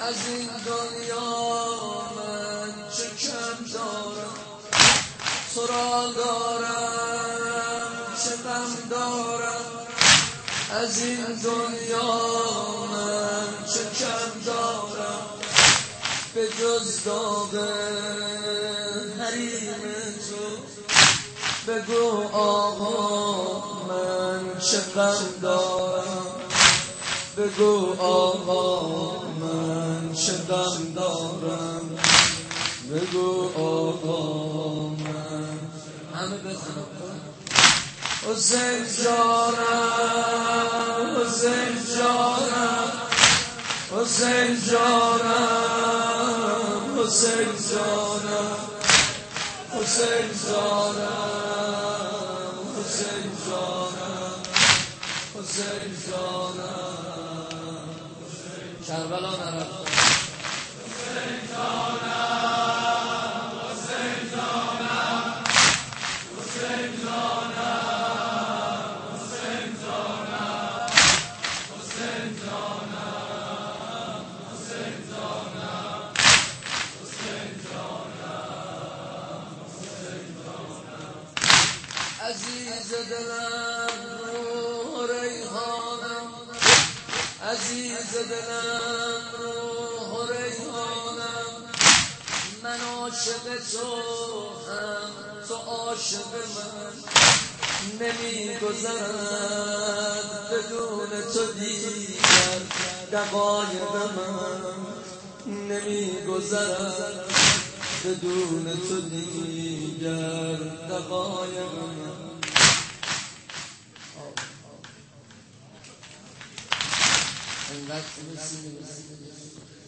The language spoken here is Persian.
از این دنیا من چه کم دارم، تو را دارم چه غم دارم. از این دنیا من چه کم دارم، به جز داغ حریم تو. بگو آقا من چه غم دارم، بگو آقا من چه غم دارم، بگو آقا من. همه بخونم حسین جانم، حسین جانم، حسین جانم، حسین جانم، حسین جانم، حسین جانم، حسین جانم. کربلا نرفتم. حسین جانم، حسین جانم، حسین جانم، حسین جانم، حسین جانم، حسین جانم، حسین جانم، حسین جانم. عزیز دلم روح ریحانم، عزیز دلم روح ریحانم. من عاشق تو هم تو عاشق من، نمی گذرد بدون تو دیگر دقایق من، نمی گذرد بدون تو دیگر دقایق من. انقدر